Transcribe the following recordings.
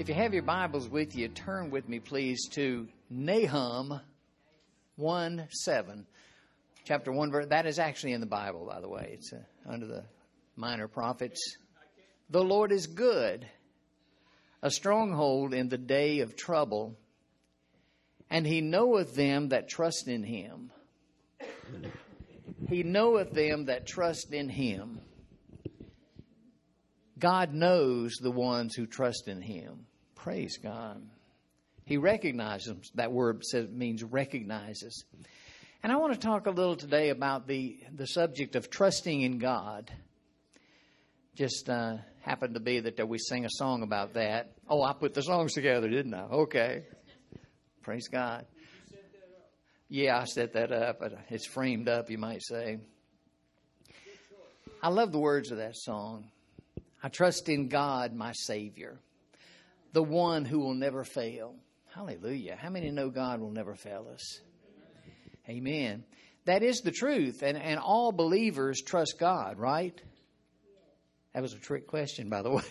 If you have your Bibles with you, turn with me, please, to Nahum 1:7. Chapter 1, verse. That is actually in the Bible, by the way. It's under the minor prophets. The Lord is good, a stronghold in the day of trouble, and he knoweth them that trust in him. He knoweth them that trust in him. God knows the ones who trust in him. Praise God. He recognizes them. That word means recognizes. And I want to talk a little today about the subject of trusting in God. Just happened to be that we sang a song about that. Oh, I put the songs together, didn't I? Okay. Praise God. Yeah, I set that up. It's framed up, you might say. I love the words of that song. I trust in God, my Savior, the one who will never fail. Hallelujah. How many know God will never fail us? Amen. That is the truth. And all believers trust God, right? That was a trick question, by the way.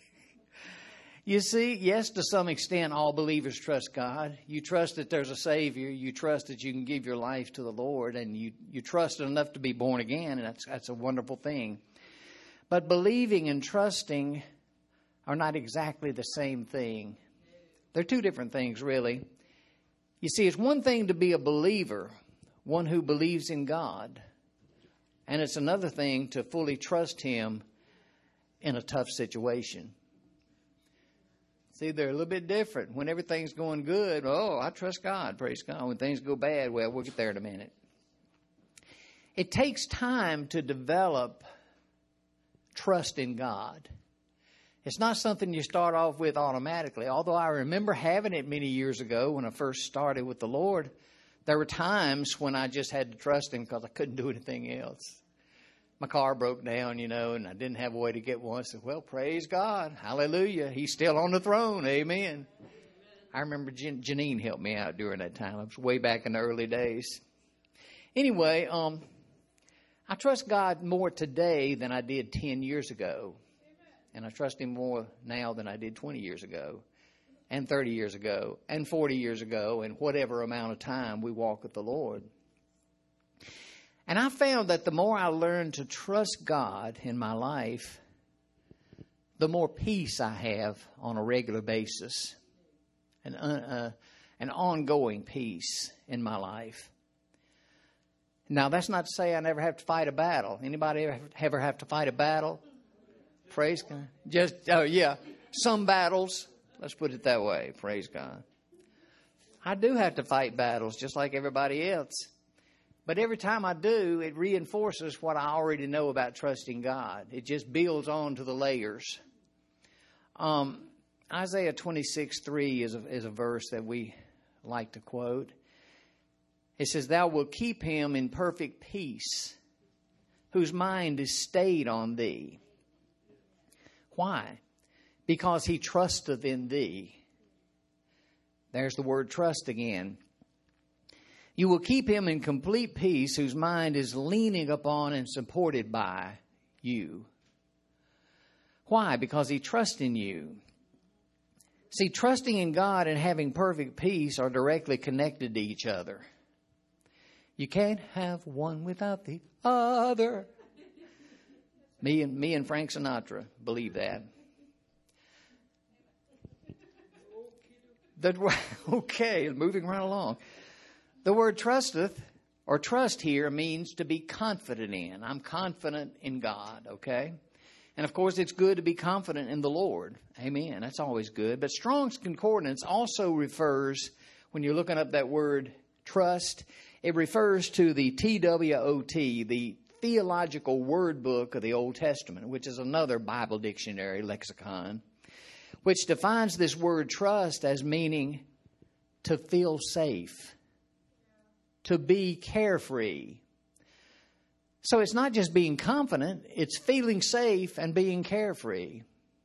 You see, yes, to some extent, all believers trust God. You trust that there's a Savior. You trust that you can give your life to the Lord. And you trust enough to be born again. And that's a wonderful thing. But believing and trusting are not exactly the same thing. They're two different things, really. You see, it's one thing to be a believer, one who believes in God. And it's another thing to fully trust him in a tough situation. See, they're a little bit different. When everything's going good, oh, I trust God, praise God. When things go bad, well, we'll get there in a minute. It takes time to develop trust in God. It's not something you start off with automatically. Although I remember having it many years ago when I first started with the Lord, there were times when I just had to trust him because I couldn't do anything else. My car broke down, and I didn't have a way to get one. I said, well, praise God. Hallelujah. He's still on the throne. Amen. I remember Janine helped me out during that time. It was way back in the early days. Anyway, I trust God more today than I did 10 years ago. And I trust him more now than I did 20 years ago, and 30 years ago, and 40 years ago, and whatever amount of time we walk with the Lord. And I found that the more I learned to trust God in my life, the more peace I have on a regular basis, an ongoing peace in my life. Now, that's not to say I never have to fight a battle. Anybody ever have to fight a battle? Praise God. Some battles. Let's put it that way. Praise God. I do have to fight battles just like everybody else. But every time I do, it reinforces what I already know about trusting God. It just builds on to the layers. Isaiah 26:3 is a verse that we like to quote. It says, thou wilt keep him in perfect peace, whose mind is stayed on thee. Why? Because he trusteth in thee. There's the word trust again. You will keep him in complete peace, whose mind is leaning upon and supported by you. Why? Because he trusts in you. See, trusting in God and having perfect peace are directly connected to each other. You can't have one without the other. Me and Frank Sinatra believe that. Okay, moving right along. The word trusteth or trust here means to be confident in. I'm confident in God, okay? And of course, it's good to be confident in the Lord. Amen. That's always good. But Strong's Concordance also refers, when you're looking up that word trust, it refers to the TWOT, the Theological Word Book of the Old Testament, which is another Bible dictionary lexicon, which defines this word trust as meaning to feel safe, to be carefree. So it's not just being confident, it's feeling safe and being carefree.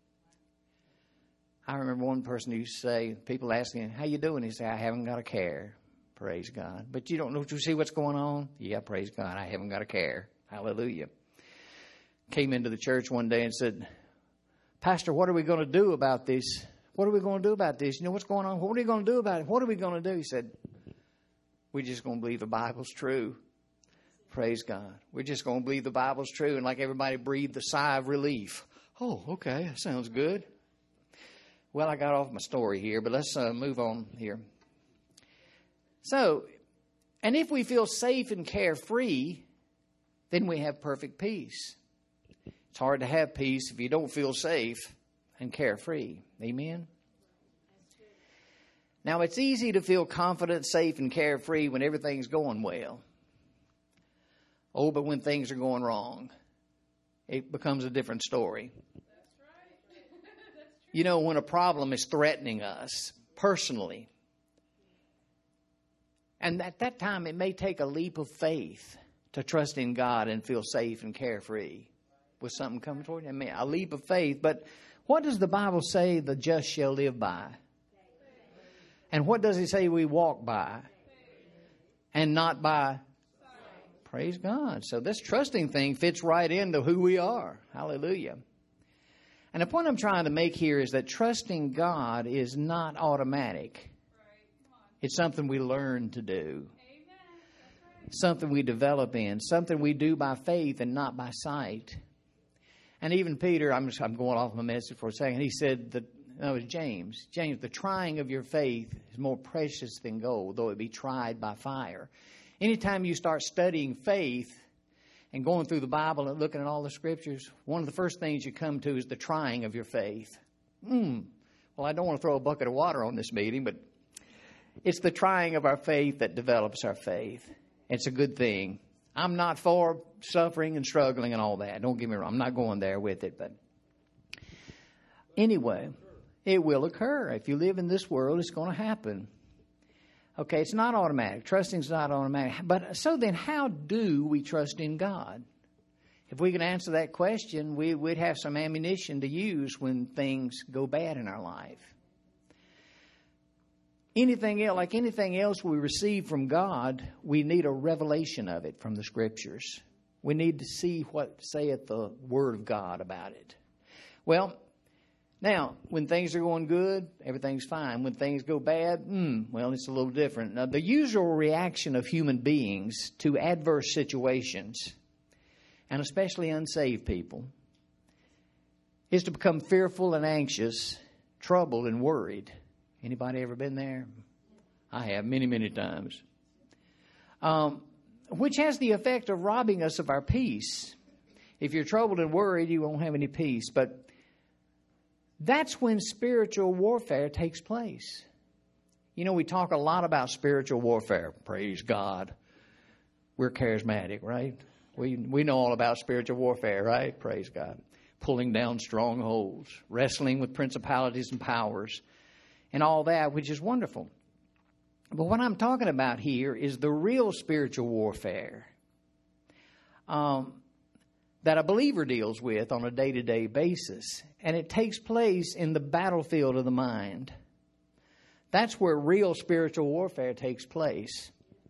I remember one person who used to say, people asking him, how you doing? He said, I haven't got a care. Praise God. But you don't know to see what's going on? Yeah, praise God. I haven't got a care. Hallelujah. Came into the church one day and said, Pastor, what are we going to do about this What are we going to do about this? You know what's going on? What are we going to do about it? What are we going to do? He said, we're just going to believe the Bible's true. Praise God. We're just going to believe the Bible's true. And like everybody breathed a sigh of relief. Oh, okay. That sounds good. Well, I got off my story here, but let's move on here. So, and if we feel safe and carefree, then we have perfect peace. It's hard to have peace if you don't feel safe and carefree. Amen? Now, it's easy to feel confident, safe, and carefree when everything's going well. Oh, but when things are going wrong, it becomes a different story. You know, when a problem is threatening us personally. And at that time, it may take a leap of faith to trust in God and feel safe and carefree with something coming toward you. I mean, a leap of faith. But what does the Bible say the just shall live by? And what does it say we walk by? And not by? Praise God. So this trusting thing fits right into who we are. Hallelujah. And the point I'm trying to make here is that trusting God is not automatic. It's something we learn to do. Something we develop in. Something we do by faith and not by sight. And even Peter, I'm going off my message for a second. He said that, no, it was James. James, the trying of your faith is more precious than gold, though it be tried by fire. Anytime you start studying faith and going through the Bible and looking at all the scriptures, one of the first things you come to is the trying of your faith. Well, I don't want to throw a bucket of water on this meeting, but it's the trying of our faith that develops our faith. It's a good thing. I'm not for suffering and struggling and all that. Don't get me wrong. I'm not going there with it. But anyway, it will occur. If you live in this world, it's going to happen. Okay, it's not automatic. Trusting is not automatic. But so then how do we trust in God? If we can answer that question, we'd have some ammunition to use when things go bad in our life. Anything else, like anything else we receive from God, we need a revelation of it from the Scriptures. We need to see what saith the Word of God about it. Well, now, when things are going good, everything's fine. When things go bad, well, it's a little different. Now, the usual reaction of human beings to adverse situations, and especially unsaved people, is to become fearful and anxious, troubled and worried. Anybody ever been there? I have many, many times. Which has the effect of robbing us of our peace. If you're troubled and worried, you won't have any peace. But that's when spiritual warfare takes place. You know, we talk a lot about spiritual warfare. Praise God. We're charismatic, right? We know all about spiritual warfare, right? Praise God. Pulling down strongholds, wrestling with principalities and powers, and all that, which is wonderful. But what I'm talking about here is the real spiritual warfare that a believer deals with on a day-to-day basis. And it takes place in the battlefield of the mind. That's where real spiritual warfare takes place.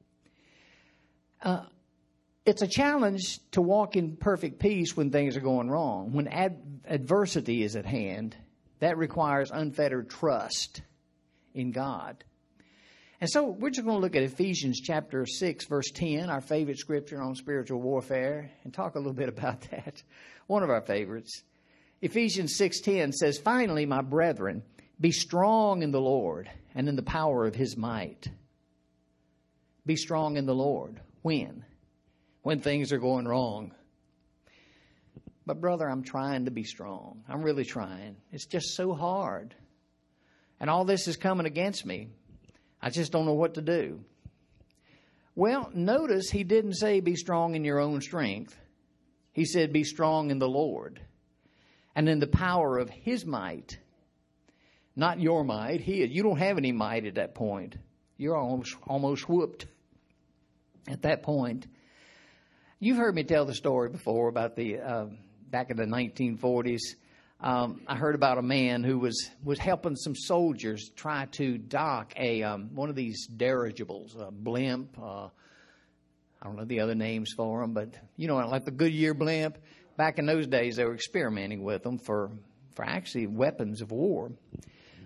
It's a challenge to walk in perfect peace when things are going wrong. When adversity is at hand, that requires unfettered trust in God. And so we're just going to look at Ephesians chapter 6, verse 10, our favorite scripture on spiritual warfare, and talk a little bit about that. One of our favorites. Ephesians 6:10 says, "Finally, my brethren, be strong in the Lord and in the power of His might." Be strong in the Lord. When? When things are going wrong. But brother, I'm trying to be strong. I'm really trying. It's just so hard. And all this is coming against me. I just don't know what to do. Well, notice he didn't say be strong in your own strength. He said be strong in the Lord and in the power of His might. Not your might. You don't have any might at that point. You're almost whooped at that point. You've heard me tell the story before about the back in the 1940s. I heard about a man who was helping some soldiers try to dock one of these dirigibles, a blimp. I don't know the other names for them, but you know, like the Goodyear blimp. Back in those days, they were experimenting with them for actually weapons of war.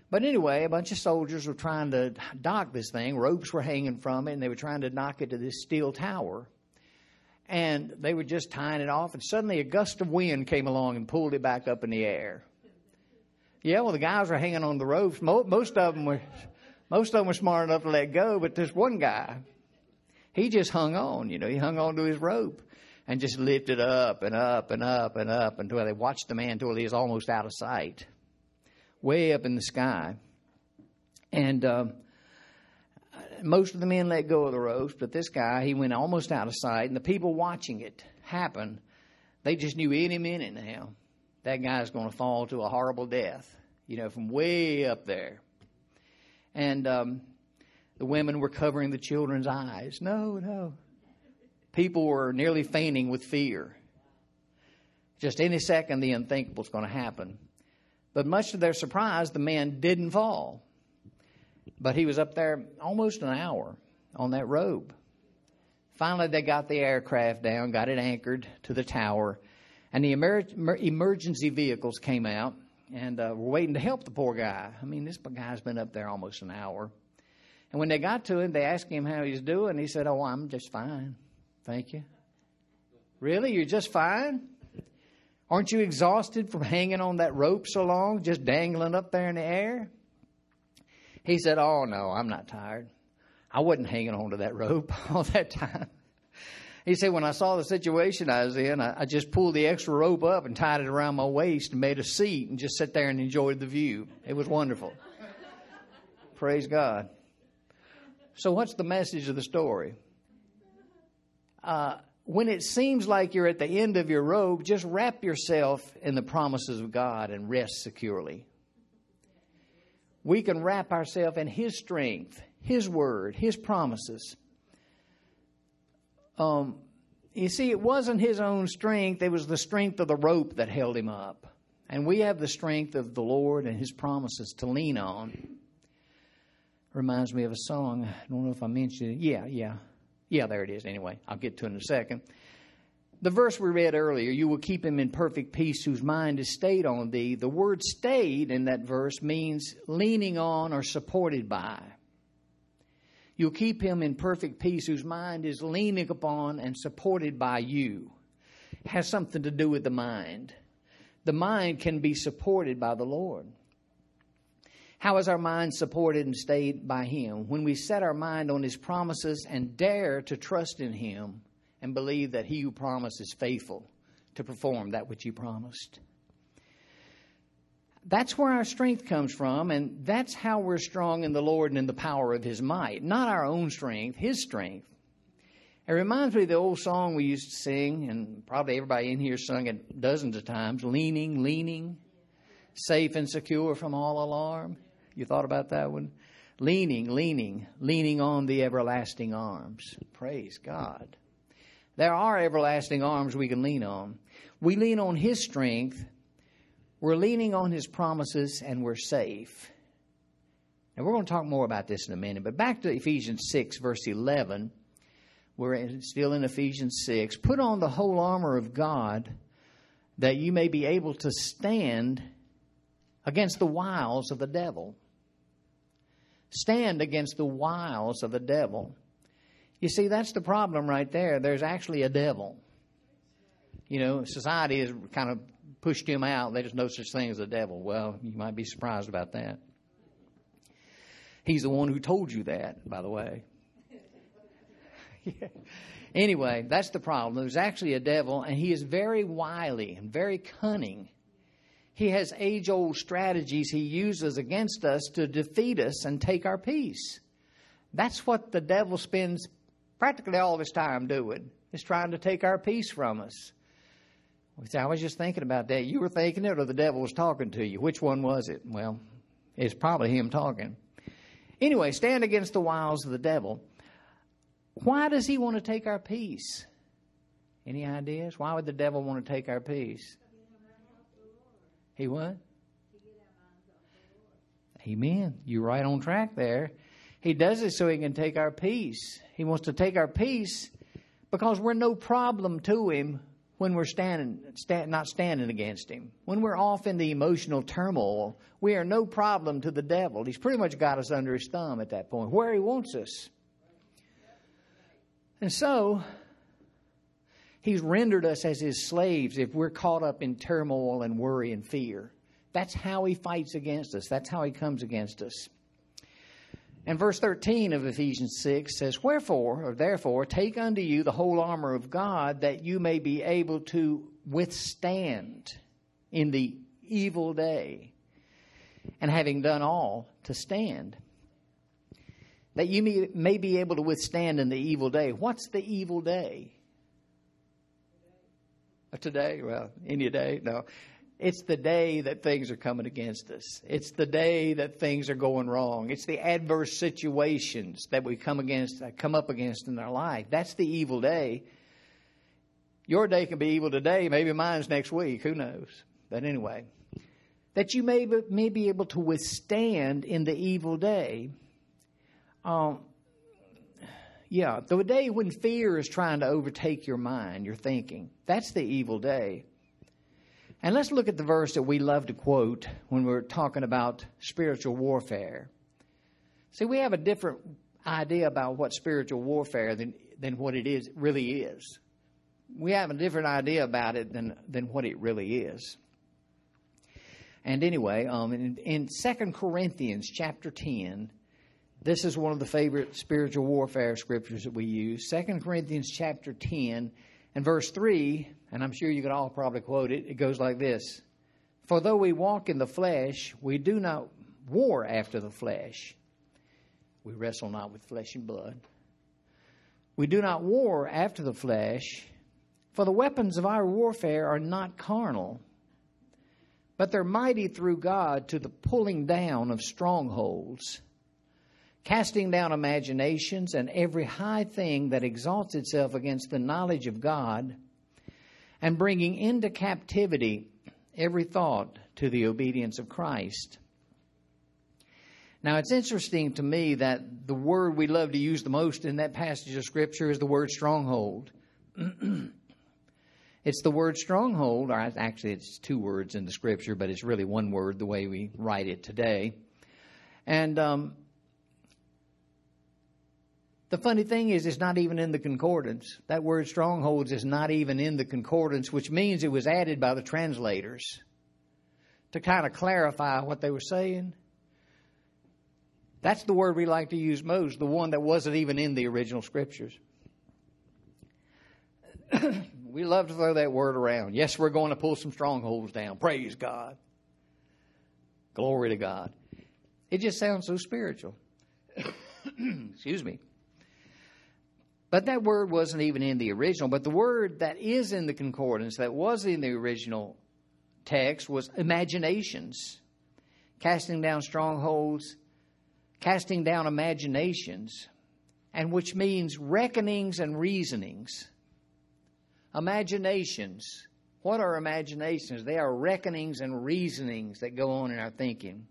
But anyway, a bunch of soldiers were trying to dock this thing. Ropes were hanging from it, and they were trying to knock it to this steel tower. And they were just tying it off, and suddenly a gust of wind came along and pulled it back up in the air. Yeah, well, the guys were hanging on the ropes. Most of them were smart enough to let go, but this one guy, he just hung on. He hung on to his rope and just lifted up and up and up and up until they watched the man until he was almost out of sight, way up in the sky. And most of the men let go of the ropes, but this guy, he went almost out of sight. And the people watching it happen, they just knew any minute now that guy's going to fall to a horrible death, from way up there. And the women were covering the children's eyes. No. People were nearly fainting with fear. Just any second, the unthinkable is going to happen. But much to their surprise, the man didn't fall. But he was up there almost an hour on that rope. Finally, they got the aircraft down, got it anchored to the tower, and the emergency vehicles came out and were waiting to help the poor guy. I mean, this guy's been up there almost an hour. And when they got to him, they asked him how he's doing. He said, "Oh, I'm just fine. Thank you." "Really? You're just fine? Aren't you exhausted from hanging on that rope so long, just dangling up there in the air?" He said, "Oh, no, I'm not tired. I wasn't hanging on to that rope all that time." He said, "When I saw the situation I was in, I just pulled the extra rope up and tied it around my waist and made a seat and just sat there and enjoyed the view. It was wonderful." Praise God. So what's the message of the story? When it seems like you're at the end of your rope, just wrap yourself in the promises of God and rest securely. We can wrap ourselves in His strength, His word, His promises. You see, it wasn't his own strength. It was the strength of the rope that held him up. And we have the strength of the Lord and His promises to lean on. Reminds me of a song. I don't know if I mentioned it. Yeah, there it is. Anyway, I'll get to it in a second. The verse we read earlier, "You will keep him in perfect peace whose mind is stayed on thee." The word "stayed" in that verse means leaning on or supported by. You'll keep him in perfect peace whose mind is leaning upon and supported by you. It has something to do with the mind. The mind can be supported by the Lord. How is our mind supported and stayed by Him? When we set our mind on His promises and dare to trust in Him and believe that He who promised is faithful to perform that which He promised. That's where our strength comes from, and that's how we're strong in the Lord and in the power of His might. Not our own strength, His strength. It reminds me of the old song we used to sing, and probably everybody in here sung it dozens of times, leaning, safe and secure from all alarm. You thought about that one? Leaning on the everlasting arms. Praise God. There are everlasting arms we can lean on. We lean on His strength. We're leaning on His promises, and we're safe. And we're going to talk more about this in a minute. But back to Ephesians 6, verse 11. We're still in Ephesians 6. "Put on the whole armor of God, that you may be able to stand against the wiles of the devil." Stand against the wiles of the devil. You see, that's the problem right there. There's actually a devil. Society has kind of pushed him out. There's no such thing as a devil. Well, you might be surprised about that. He's the one who told you that, by the way. Yeah. Anyway, that's the problem. There's actually a devil, and he is very wily and very cunning. He has age-old strategies he uses against us to defeat us and take our peace. That's what the devil spends practically all of his time doing, is trying to take our peace from us. I was just thinking about that. You were thinking it, or the devil was talking to you? Which one was it? Well, it's probably him talking. Anyway, stand against the wiles of the devil. Why does he want to take our peace? Any ideas? Why would the devil want to take our peace? He what? Amen. You're right on track there. He does it so he can take our peace. He wants to take our peace because we're no problem to him when we're not standing against him. When we're off in the emotional turmoil, we are no problem to the devil. He's pretty much got us under his thumb at that point, where he wants us. And so, he's rendered us as his slaves if we're caught up in turmoil and worry and fear. That's how he fights against us. That's how he comes against us. And verse 13 of Ephesians 6 says, "Wherefore, or therefore, take unto you the whole armor of God, that you may be able to withstand in the evil day, and having done all, to stand." That you may be able to withstand in the evil day. What's the evil day? Today? Well, any day? No. It's the day that things are coming against us. It's the day that things are going wrong. It's the adverse situations that we come up against in our life. That's the evil day. Your day can be evil today. Maybe mine's next week. Who knows? But anyway, that you may be able to withstand in the evil day. The day when fear is trying to overtake your mind, your thinking. That's the evil day. And let's look at the verse that we love to quote when we're talking about spiritual warfare. See, we have a different idea about what spiritual warfare than what it really is. We have a different idea about it than what it really is. And anyway, in 2 Corinthians chapter 10, this is one of the favorite spiritual warfare scriptures that we use. 2 Corinthians chapter 10 and verse 3, and I'm sure you could all probably quote it. It goes like this: "For though we walk in the flesh, we do not war after the flesh. We wrestle not with flesh and blood. We do not war after the flesh, for the weapons of our warfare are not carnal, but they're mighty through God to the pulling down of strongholds, casting down imaginations and every high thing that exalts itself against the knowledge of God, and bringing into captivity every thought to the obedience of Christ." Now, it's interesting to me that the word we love to use the most in that passage of Scripture is the word stronghold. It's the word stronghold, or actually it's two words in the Scripture, but it's really one word the way we write it today. And the funny thing is, it's not even in the concordance. That word strongholds is not even in the concordance, which means it was added by the translators to kind of clarify what they were saying. That's the word we like to use most, the one that wasn't even in the original scriptures. We love to throw that word around. Yes, we're going to pull some strongholds down. Praise God. Glory to God. It just sounds so spiritual. Excuse me. But that word wasn't even in the original. But the word that is in the concordance, that was in the original text, was imaginations. Casting down strongholds, casting down imaginations, and which means reckonings and reasonings. Imaginations. What are imaginations? They are reckonings and reasonings that go on in our thinking.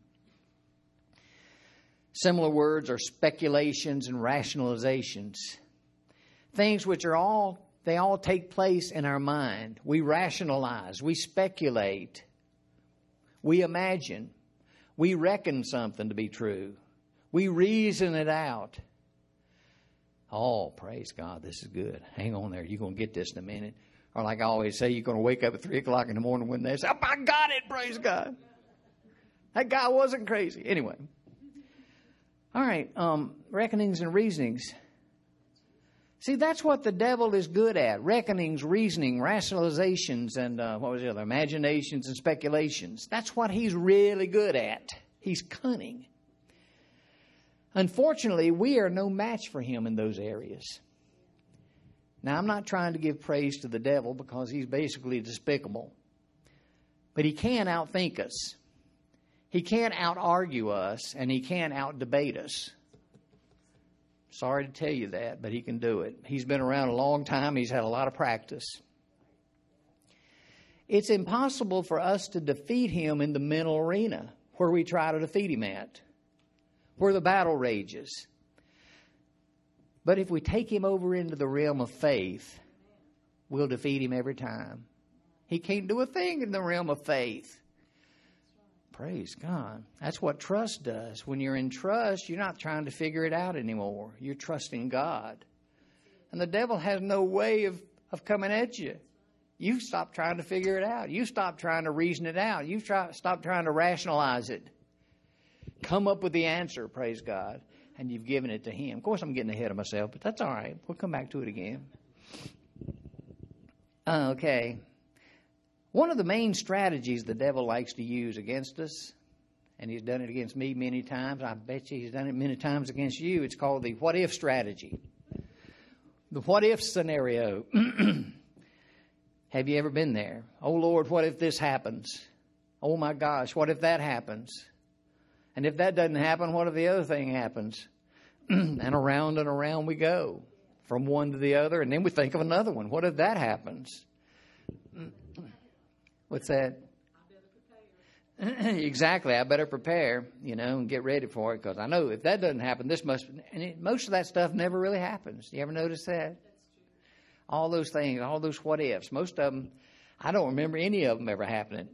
Similar words are speculations and rationalizations. Things which are all take place in our mind. We rationalize, we speculate, we imagine, we reckon something to be true. We reason it out. Oh, praise God, this is good. Hang on there, you're going to get this in a minute. Or like I always say, you're going to wake up at 3 o'clock in the morning when they say, "Oh, I got it, praise God. That guy wasn't crazy." Anyway. All right, reckonings and reasonings. See, that's what the devil is good at. Reckonings, reasoning, rationalizations, and imaginations and speculations. That's what he's really good at. He's cunning. Unfortunately, we are no match for him in those areas. Now, I'm not trying to give praise to the devil because he's basically despicable. But he can outthink us. He can't out-argue us, and he can't out-debate us. Sorry to tell you that, but he can do it. He's been around a long time. He's had a lot of practice. It's impossible for us to defeat him in the mental arena where we try to defeat him at, where the battle rages. But if we take him over into the realm of faith, we'll defeat him every time. He can't do a thing in the realm of faith. Praise God. That's what trust does. When you're in trust, you're not trying to figure it out anymore. You're trusting God. And the devil has no way of coming at you. You stop trying to figure it out. You stop trying to reason it out. You stop trying to rationalize it. Come up with the answer, praise God. And you've given it to him. Of course, I'm getting ahead of myself, but that's all right. We'll come back to it again. Okay. One of the main strategies the devil likes to use against us, and he's done it against me many times. I bet you he's done it many times against you. It's called the what-if strategy. The what-if scenario. Have you ever been there? Oh, Lord, what if this happens? Oh, my gosh, what if that happens? And if that doesn't happen, what if the other thing happens? And around we go, from one to the other, and then we think of another one. What if that happens? What's that? Exactly. I better prepare, and get ready for it, because I know if that doesn't happen, this must. And most of that stuff never really happens. You ever notice that? All those things, all those what ifs. Most of them, I don't remember any of them ever happening.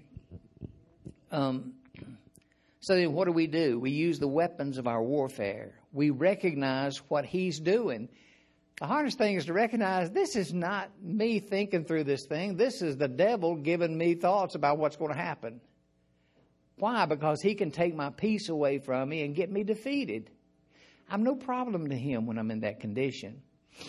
So then what do? We use the weapons of our warfare. We recognize what he's doing. The hardest thing is to recognize this is not me thinking through this thing. This is the devil giving me thoughts about what's going to happen. Why? Because he can take my peace away from me and get me defeated. I'm no problem to him when I'm in that condition.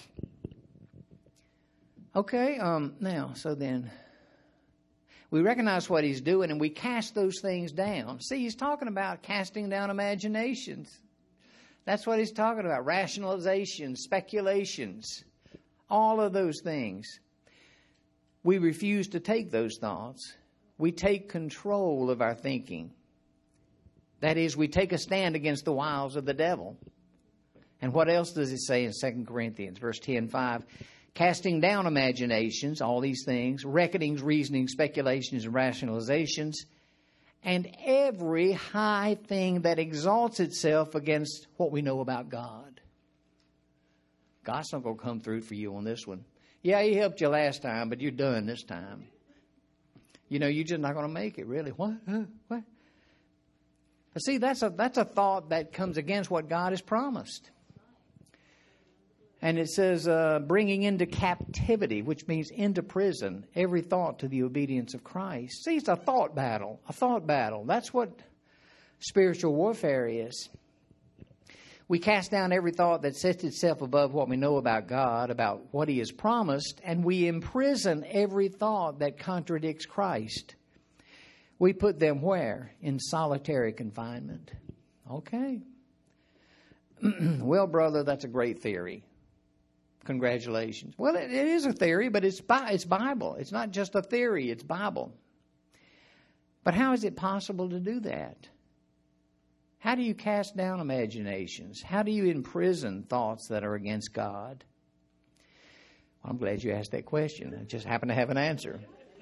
Okay, so then we recognize what he's doing and we cast those things down. See, he's talking about casting down imaginations. That's what he's talking about. Rationalizations, speculations, all of those things. We refuse to take those thoughts. We take control of our thinking. That is, we take a stand against the wiles of the devil. And what else does it say in 2 Corinthians, verse 10:5? Casting down imaginations, all these things, reckonings, reasonings, speculations, and rationalizations, and every high thing that exalts itself against what we know about God. God's not going to come through for you on this one. Yeah, he helped you last time, but you're done this time. You're just not going to make it, really. What? What? But see, that's a thought that comes against what God has promised. And it says, bringing into captivity, which means into prison, every thought to the obedience of Christ. See, it's a thought battle. A thought battle. That's what spiritual warfare is. We cast down every thought that sets itself above what we know about God, about what he has promised, and we imprison every thought that contradicts Christ. We put them where? In solitary confinement. Okay. Well, brother, that's a great theory. Congratulations. Well, it is a theory, but it's Bible. It's not just a theory, it's Bible. But how is it possible to do that? How do you cast down imaginations? How do you imprison thoughts that are against God? Well, I'm glad you asked that question. I just happen to have an answer.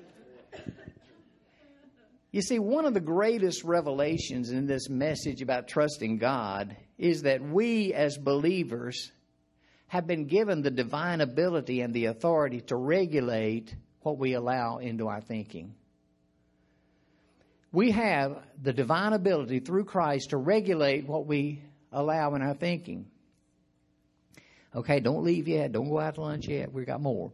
You see, one of the greatest revelations in this message about trusting God is that we as believers have been given the divine ability and the authority to regulate what we allow into our thinking. We have the divine ability through Christ to regulate what we allow in our thinking. Okay, don't leave yet. Don't go out to lunch yet. We've got more.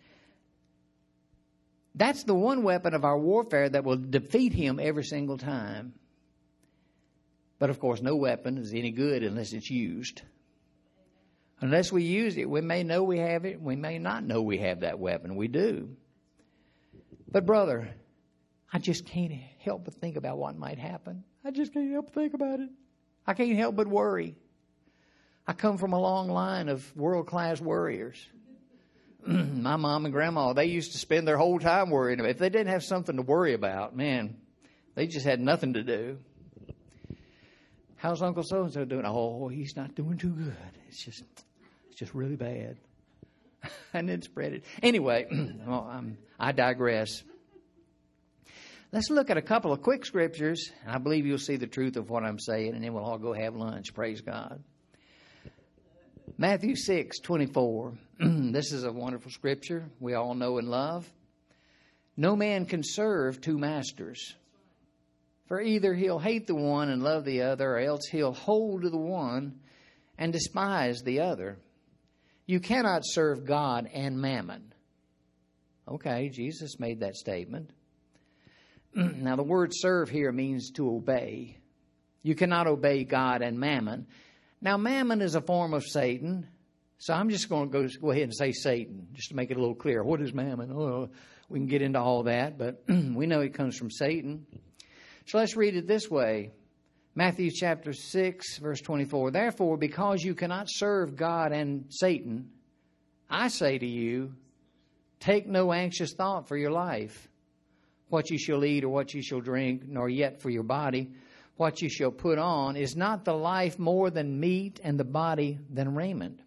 That's the one weapon of our warfare that will defeat him every single time. But of course, no weapon is any good unless it's used. Unless we use it, we may know we have it. We may not know we have that weapon. We do. But brother, I just can't help but think about what might happen. I just can't help but think about it. I can't help but worry. I come from a long line of world-class worriers. My mom and grandma, they used to spend their whole time worrying. If they didn't have something to worry about, man, they just had nothing to do. How's Uncle So-and-so doing? Oh, he's not doing too good. It's just really bad. And then spread it. Anyway, I digress. Let's look at a couple of quick scriptures. I believe you'll see the truth of what I'm saying, and then we'll all go have lunch. Praise God. Matthew 6:24. This is a wonderful scripture we all know and love. No man can serve two masters. For either he'll hate the one and love the other, or else he'll hold to the one and despise the other. You cannot serve God and mammon. Okay, Jesus made that statement. Now, the word serve here means to obey. You cannot obey God and mammon. Now, mammon is a form of Satan. So I'm just going to go ahead and say Satan, just to make it a little clearer. What is mammon? Oh, we can get into all that, but we know it comes from Satan. So let's read it this way. Matthew chapter 6, verse 24. Therefore, because you cannot serve God and Satan, I say to you, take no anxious thought for your life, what you shall eat or what you shall drink, nor yet for your body, what you shall put on. Is not the life more than meat, and the body than raiment?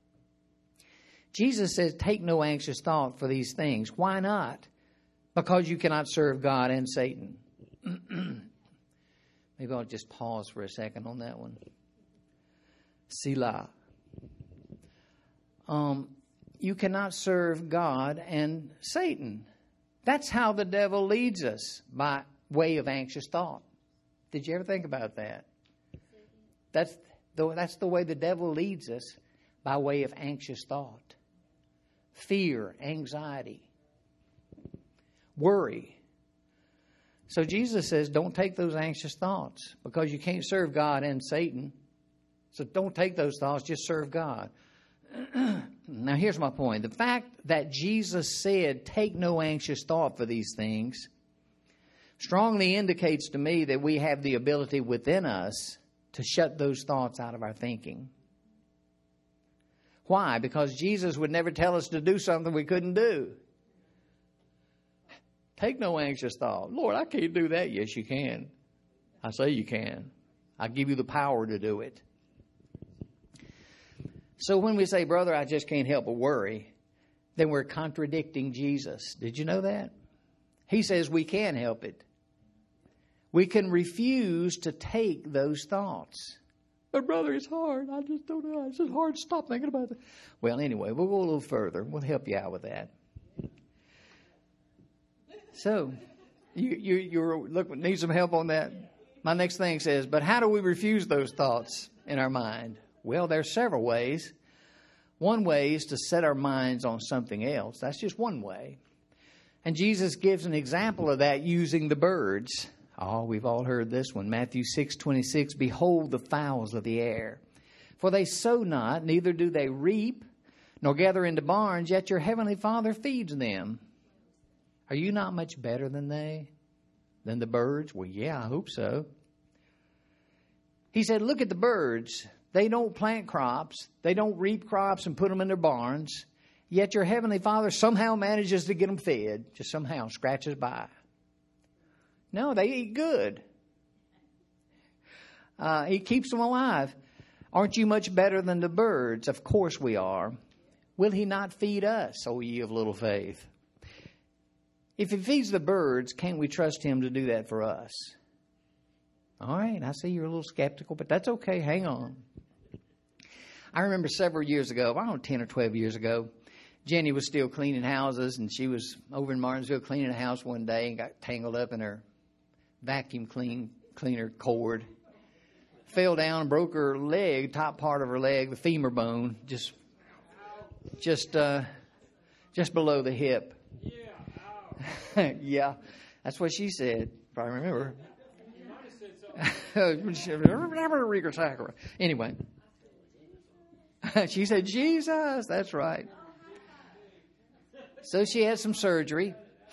Jesus says, take no anxious thought for these things. Why not? Because you cannot serve God and Satan. Maybe I'll just pause for a second on that one. Selah. You cannot serve God and Satan. That's how the devil leads us, by way of anxious thought. Did you ever think about that? That's the way the devil leads us, by way of anxious thought. Fear, anxiety, worry. So Jesus says, don't take those anxious thoughts, because you can't serve God and Satan. So don't take those thoughts, just serve God. Now here's my point. The fact that Jesus said, take no anxious thought for these things, strongly indicates to me that we have the ability within us to shut those thoughts out of our thinking. Why? Because Jesus would never tell us to do something we couldn't do. Take no anxious thought. Lord, I can't do that. Yes, you can. I say you can. I give you the power to do it. So when we say, brother, I just can't help but worry, then we're contradicting Jesus. Did you know that? He says we can help it. We can refuse to take those thoughts. But brother, it's hard. I just don't know. It's just hard to stop thinking about it. Well, anyway, we'll go a little further. We'll help you out with that. So, you need some help on that? My next thing says, but how do we refuse those thoughts in our mind? Well, there's several ways. One way is to set our minds on something else. That's just one way. And Jesus gives an example of that using the birds. Oh, we've all heard this one. Matthew 6:26, behold the fowls of the air. For they sow not, neither do they reap, nor gather into barns, yet your heavenly Father feeds them. Are you not much better than they? Than the birds? Well, yeah, I hope so. He said, look at the birds. They don't plant crops. They don't reap crops and put them in their barns. Yet your heavenly Father somehow manages to get them fed. Just somehow scratches by. No, they eat good. He keeps them alive. Aren't you much better than the birds? Of course we are. Will he not feed us, O ye of little faith? If he feeds the birds, can't we trust him to do that for us? All right, I see you're a little skeptical, but that's okay. Hang on. I remember several years ago, I don't know, 10 or 12 years ago, Jenny was still cleaning houses, and she was over in Martinsville cleaning a house one day and got tangled up in her vacuum cleaner cord. Fell down and broke her leg, top part of her leg, the femur bone, just below the hip. Yeah, that's what she said, if I remember. Anyway, she said, Jesus, that's right. So she had some surgery,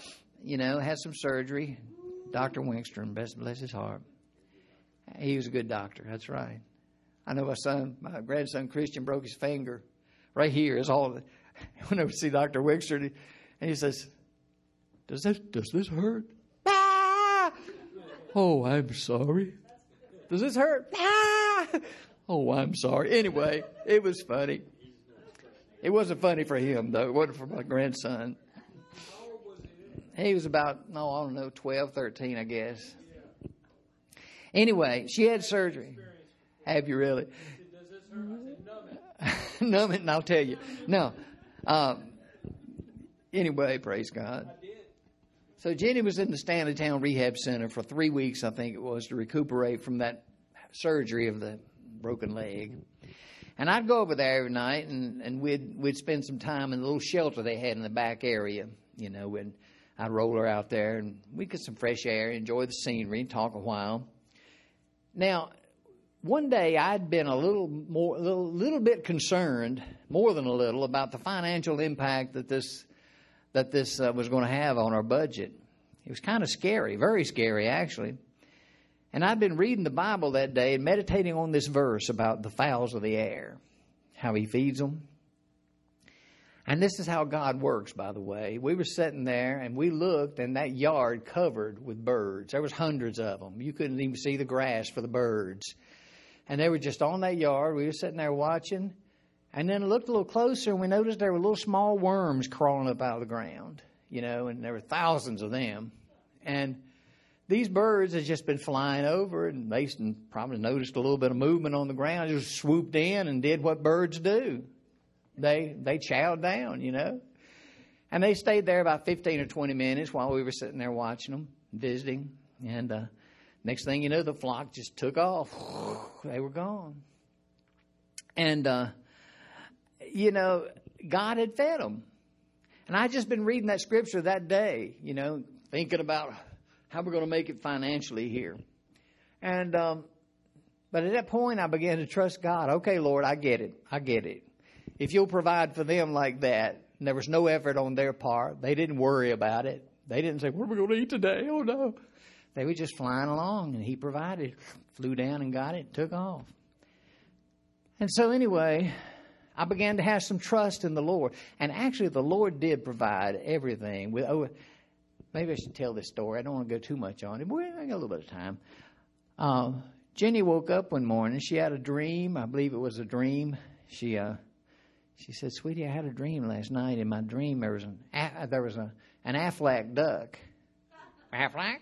Dr. Winkstrom, best bless his heart. He was a good doctor, that's right. I know my grandson Christian broke his finger right here. Is all. Whenever we see Dr. Winkstrom, and he says, Does this hurt? Ah! Oh, I'm sorry. Does this hurt? Ah! Oh, I'm sorry. Anyway, it was funny. It wasn't funny for him, though. It wasn't for my grandson. He was about, 12, 13, I guess. Anyway, she had surgery. Have you really? Numb it and I'll tell you. No. Anyway, praise God. So Jenny was in the Stanley Town Rehab Center for 3 weeks, I think it was, to recuperate from that surgery of the broken leg. And I'd go over there every night, and we'd spend some time in the little shelter they had in the back area, and I'd roll her out there, and we'd get some fresh air, enjoy the scenery, and talk a while. Now, one day I'd been a little bit concerned, more than a little, about the financial impact that this was going to have on our budget. It was kind of scary, very scary, actually. And I'd been reading the Bible that day and meditating on this verse about the fowls of the air, how He feeds them. And this is how God works, by the way. We were sitting there and we looked, and that yard covered with birds. There was hundreds of them. You couldn't even see the grass for the birds. And they were just on that yard. We were sitting there watching. And then I looked a little closer, and we noticed there were little small worms crawling up out of the ground, and there were thousands of them. And these birds had just been flying over, and Mason probably noticed a little bit of movement on the ground, just swooped in and did what birds do. They chowed down, And they stayed there about 15 or 20 minutes while we were sitting there watching them, visiting. And next thing you know, the flock just took off. They were gone. And God had fed them. And I'd just been reading that scripture that day, thinking about how we're going to make it financially here. And but at that point, I began to trust God. Okay, Lord, I get it. If you'll provide for them like that, and there was no effort on their part, they didn't worry about it. They didn't say, what are we going to eat today? Oh, no. They were just flying along, and He provided. Flew down and got it, took off. And so anyway, I began to have some trust in the Lord. And actually, the Lord did provide everything. Maybe I should tell this story. I don't want to go too much on it, but I got a little bit of time. Jenny woke up one morning. She had a dream. I believe it was a dream. She said, "Sweetie, I had a dream last night. In my dream, there was an Aflac duck." Aflac?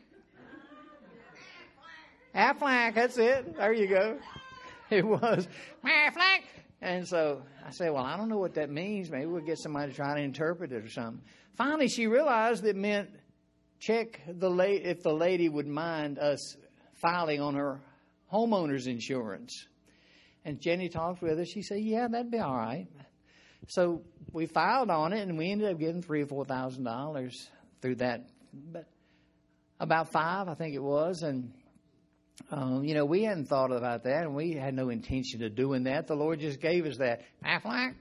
Aflac, that's it. There you go. It was Aflac. And so I said, well, I don't know what that means. Maybe we'll get somebody to try to interpret it or something. Finally, she realized it meant check if the lady would mind us filing on her homeowner's insurance. And Jenny talked with her. She said, yeah, that'd be all right. So we filed on it, and we ended up getting $3,000 or $4,000 through that. But about $5,000, I think it was. And we hadn't thought about that, and we had no intention of doing that. The Lord just gave us that. Aflac.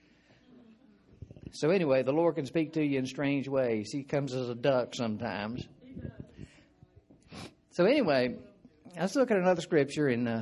So anyway, the Lord can speak to you in strange ways. He comes as a duck sometimes. So anyway, let's look at another scripture in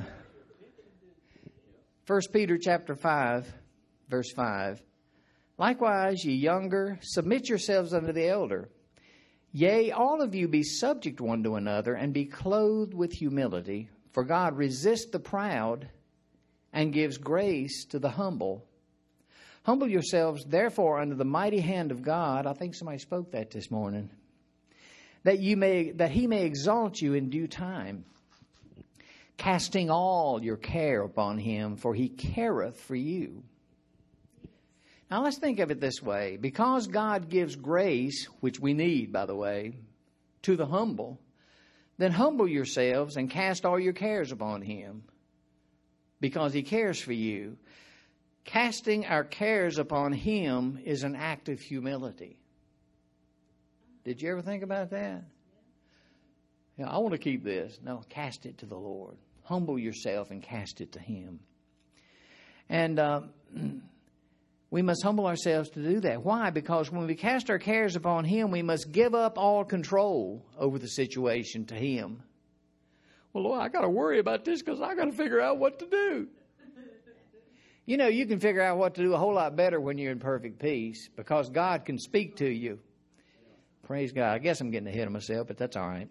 1 Peter chapter 5, verse 5. Likewise, ye younger, submit yourselves unto the elder. Yea, all of you be subject one to another, and be clothed with humility. For God resists the proud, and gives grace to the humble. Humble yourselves, therefore, under the mighty hand of God. I think somebody spoke that this morning. That He may exalt you in due time, casting all your care upon Him, for He careth for you. Now let's think of it this way. Because God gives grace, which we need, by the way, to the humble, then humble yourselves and cast all your cares upon Him, because He cares for you. Casting our cares upon Him is an act of humility. Did you ever think about that? Yeah, I want to keep this. No, cast it to the Lord. Humble yourself and cast it to Him. And we must humble ourselves to do that. Why? Because when we cast our cares upon Him, we must give up all control over the situation to Him. Well, Lord, I got to worry about this because I got to figure out what to do. You can figure out what to do a whole lot better when you're in perfect peace, because God can speak to you. Praise God. I guess I'm getting ahead of myself, but that's all right.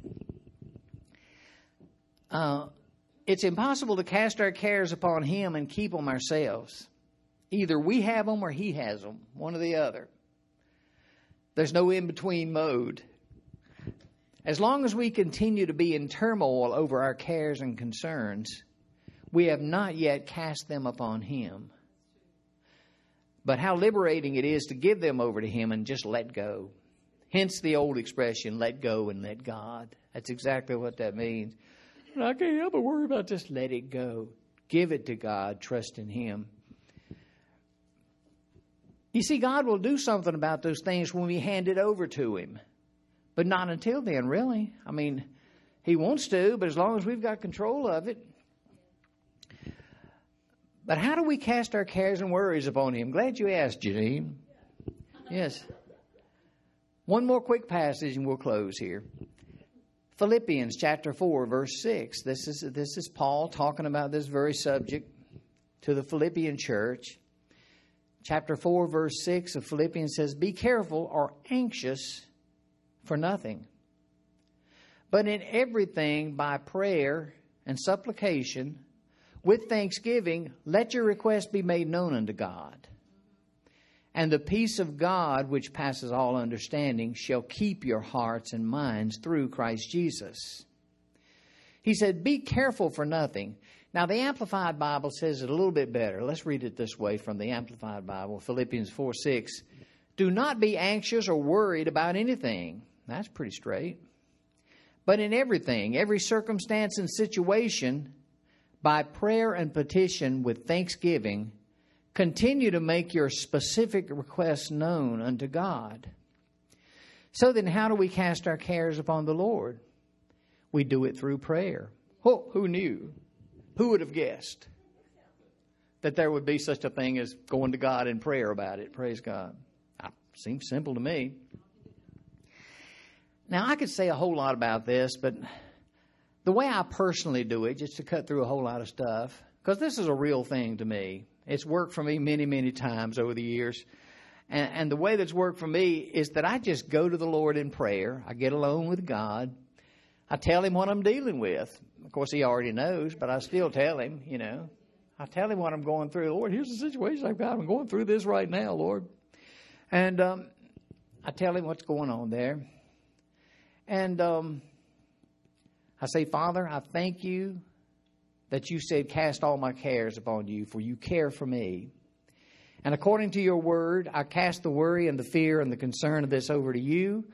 It's impossible to cast our cares upon Him and keep them ourselves. Either we have them or He has them, one or the other. There's no in-between mode. As long as we continue to be in turmoil over our cares and concerns, we have not yet cast them upon Him. But how liberating it is to give them over to Him and just let go. Hence the old expression, let go and let God. That's exactly what that means. I can't help but worry about just let it go. Give it to God. Trust in Him. You see, God will do something about those things when we hand it over to Him. But not until then, really. I mean, He wants to, but as long as we've got control of it. But how do we cast our cares and worries upon Him? Glad you asked, Janine. Yes. One more quick passage and we'll close here. Philippians chapter 4, verse 6. This is Paul talking about this very subject to the Philippian church. Chapter 4, verse 6 of Philippians says, be careful or anxious for nothing, but in everything by prayer and supplication, with thanksgiving, let your requests be made known unto God. And the peace of God, which passes all understanding, shall keep your hearts and minds through Christ Jesus. He said, be careful for nothing. Now, the Amplified Bible says it a little bit better. Let's read it this way from the Amplified Bible, Philippians 4:6. Do not be anxious or worried about anything. That's pretty straight. But in everything, every circumstance and situation, by prayer and petition with thanksgiving, continue to make your specific requests known unto God. So then how do we cast our cares upon the Lord? We do it through prayer. Oh, who knew? Who would have guessed that there would be such a thing as going to God in prayer about it? Praise God. Seems simple to me. Now, I could say a whole lot about this, but the way I personally do it, just to cut through a whole lot of stuff, because this is a real thing to me. It's worked for me many, many times over the years. And the way that's worked for me is that I just go to the Lord in prayer. I get alone with God. I tell Him what I'm dealing with. Of course, He already knows, but I still tell Him, you know. I tell Him what I'm going through. Lord, here's the situation I've got. I'm going through this right now, Lord. And I tell Him what's going on there. And I say, Father, I thank You that You said, cast all my cares upon You, for You care for me. And according to Your word, I cast the worry and the fear and the concern of this over to You.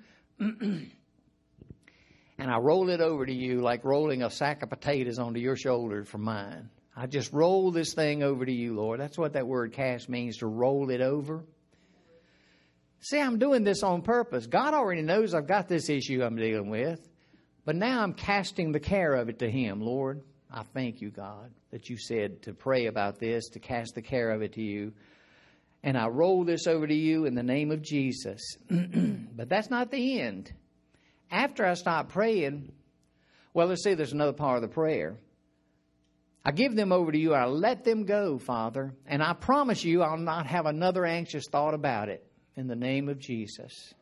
And I roll it over to You like rolling a sack of potatoes onto Your shoulder from mine. I just roll this thing over to You, Lord. That's what that word cast means, to roll it over. See, I'm doing this on purpose. God already knows I've got this issue I'm dealing with. But now I'm casting the care of it to Him. Lord, I thank You, God, that You said to pray about this, to cast the care of it to You. And I roll this over to You in the name of Jesus. But that's not the end. After I stop praying, well, let's see, there's another part of the prayer. I give them over to You. I let them go, Father. And I promise You I'll not have another anxious thought about it in the name of Jesus.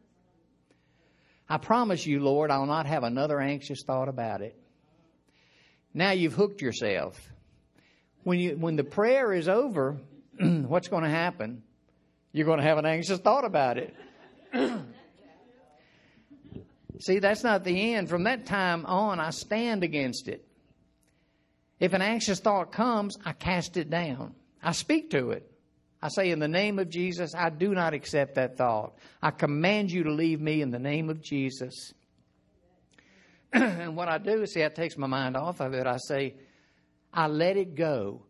I promise You, Lord, I'll not have another anxious thought about it. Now you've hooked yourself. When the prayer is over, what's going to happen? You're going to have an anxious thought about it. See, that's not the end. From that time on, I stand against it. If an anxious thought comes, I cast it down. I speak to it. I say, in the name of Jesus, I do not accept that thought. I command you to leave me in the name of Jesus. And what I do is, see, that takes my mind off of it. I say, I let it go.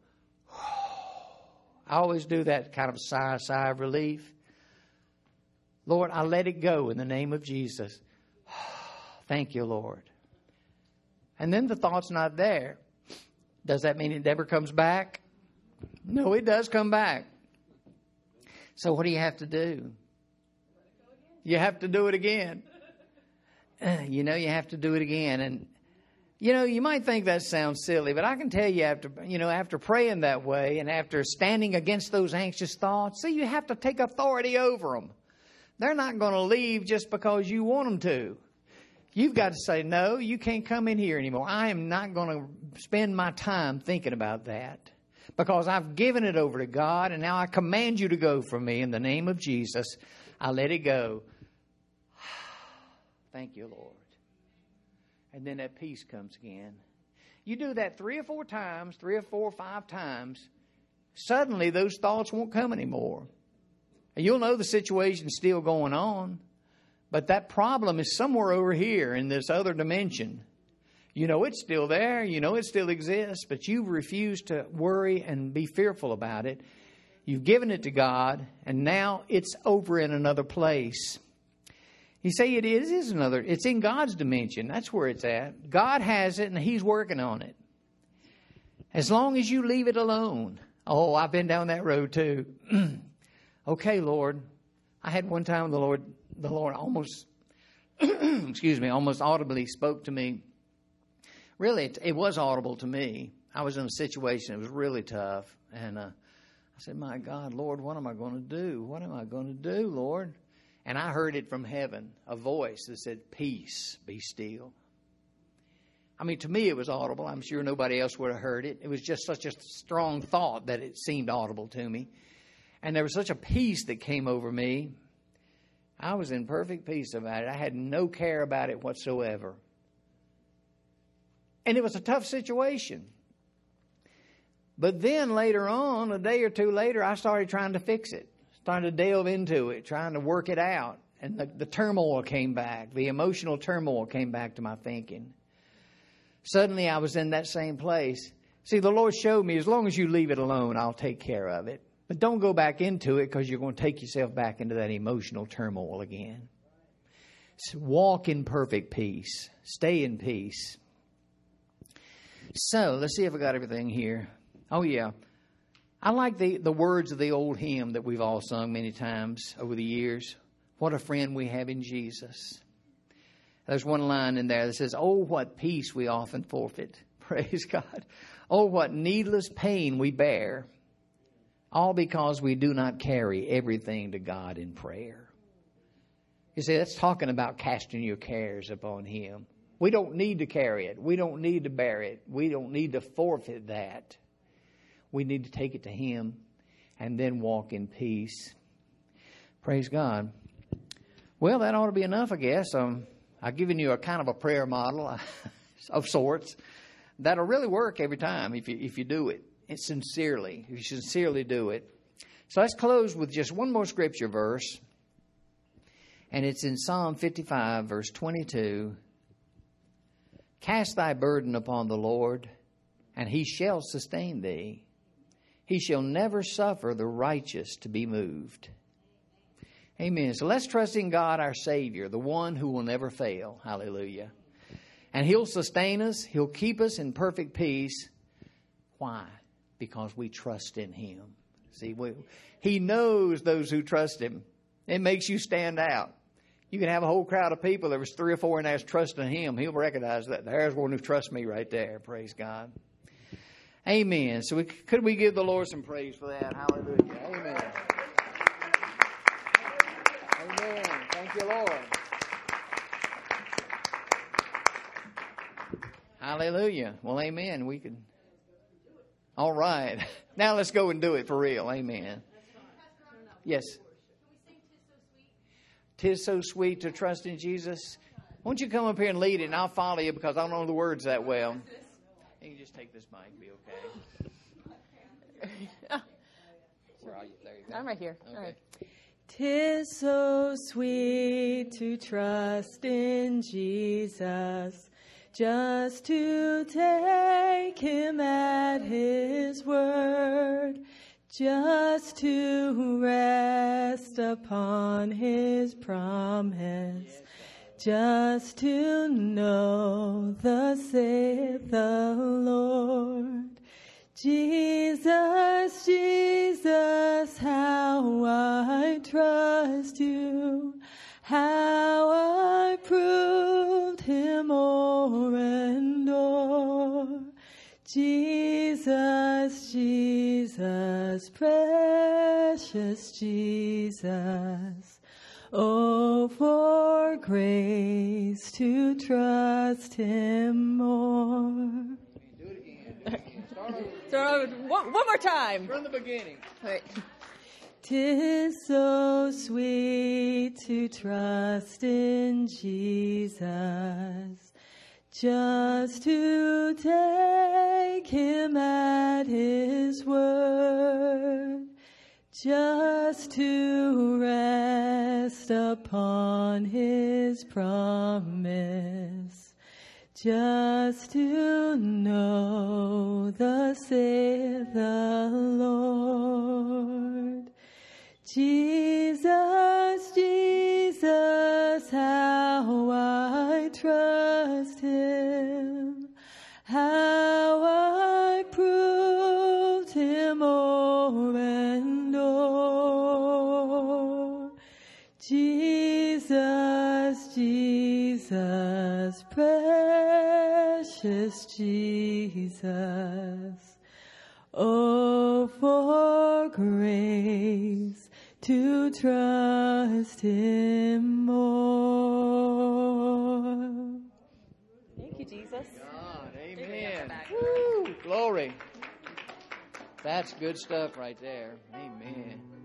I always do that kind of sigh of relief. Lord, I let it go in the name of Jesus. Thank you, Lord. And then the thought's not there. Does that mean it never comes back? No, it does come back. So what do you have to do? You have to do it again. You have to do it again. And, you might think that sounds silly, but I can tell you after praying that way and after standing against those anxious thoughts, see, you have to take authority over them. They're not going to leave just because you want them to. You've got to say, no, you can't come in here anymore. I am not going to spend my time thinking about that because I've given it over to God, and now I command you to go from me in the name of Jesus. I let it go. Thank you, Lord. And then that peace comes again. You do that 3 or 4 times, 3 or 4 or 5 times. suddenly those thoughts won't come anymore. And you'll know the situation's still going on, but that problem is somewhere over here in this other dimension. You know it's still there. You know it still exists, but you refuse to worry and be fearful about it. You've given it to God, and now it's over in another place. You say it's in God's dimension. That's where it's at. God has it, and He's working on it. As long as you leave it alone. Oh, I've been down that road too. Okay, Lord. I had one time the Lord almost, almost audibly spoke to me. Really, it was audible to me. I was in a situation that was really tough. And I said, my God, Lord, what am I going to do? What am I going to do, Lord? And I heard it from heaven, a voice that said, peace, be still. I mean, to me, it was audible. I'm sure nobody else would have heard it. It was just such a strong thought that it seemed audible to me. And there was such a peace that came over me. I was in perfect peace about it. I had no care about it whatsoever. And it was a tough situation. But then later on, a day or two later, I started trying to fix it. Started to delve into it, trying to work it out. And the turmoil came back. The emotional turmoil came back to my thinking. Suddenly I was in that same place. See, the Lord showed me, as long as you leave it alone, I'll take care of it. But don't go back into it, because you're going to take yourself back into that emotional turmoil again. So walk in perfect peace. Stay in peace. So, let's see if I got everything here. Oh, yeah. I like the words of the old hymn that we've all sung many times over the years. What a friend we have in Jesus. There's one line in there that says, oh, what peace we often forfeit. Praise God. Oh, what needless pain we bear. All because we do not carry everything to God in prayer. You see, that's talking about casting your cares upon Him. We don't need to carry it. We don't need to bear it. We don't need to forfeit that. We need to take it to Him and then walk in peace. Praise God. Well, that ought to be enough, I guess. I've given you a kind of a prayer model of sorts that'll really work every time if you do it. It's sincerely. You sincerely do it. So let's close with just one more scripture verse. And it's in Psalm 55, verse 22. Cast thy burden upon the Lord, and He shall sustain thee. He shall never suffer the righteous to be moved. Amen. So let's trust in God, our Savior, the one who will never fail. Hallelujah. And He'll sustain us. He'll keep us in perfect peace. Why? Because we trust in Him. See, He knows those who trust Him. It makes you stand out. You can have a whole crowd of people. There was 3 or 4 in there trusting Him. He'll recognize that. There's one who trusts me right there. Praise God. Amen. So could we give the Lord some praise for that? Hallelujah. Amen. Amen. Thank you, Lord. Hallelujah. Well, amen. We can. All right. Now let's go and do it for real. Amen. Yes. "'Tis so sweet to trust in Jesus." Won't you come up here and lead it, and I'll follow you because I don't know the words that well. You can just take this mic and be okay. Where are you? There you go. I'm right here. Okay. All right. 'Tis so sweet to trust in Jesus, just to take Him at His word, just to rest upon His promise, just to know thus saith the Lord. Jesus, Jesus, how I trust you, how I proved Him o'er and o'er. Jesus, Jesus, precious Jesus, oh, for grace to trust Him more. Do it again. Start over. So one more time. From the beginning. All right. 'Tis so sweet to trust in Jesus, just to take him at his word, just to rest upon his promise, just to know thus saith the Lord. Jesus, Jesus, how I trust him, how I proved him o'er and o'er. Jesus, Jesus, precious Jesus, oh, for grace to trust him more. Thank you, Jesus. God, amen. Woo, glory. That's good stuff right there. Amen.